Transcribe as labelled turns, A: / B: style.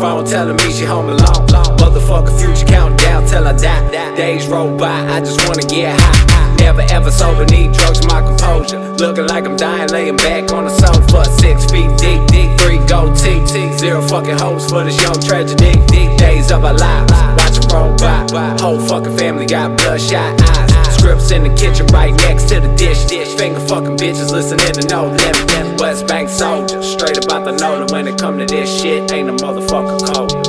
A: phone telling me she home alone. Motherfucker future counting down till I die. Days roll by, I just wanna get high. Never ever sober, need drugs for my composure. Looking like I'm dying, laying back on the sofa. 6 feet deep, 3 gold teeth. 0 fucking hopes for this young tragedy. Days of our lives, watch it roll by. Whole fucking family got bloodshot eyes. Scripts in the kitchen right next to the dish. Finger fucking bitches listening to No Limit. West Bank soldier, straight about the know that when it come to this shit, ain't a motherfucker cold.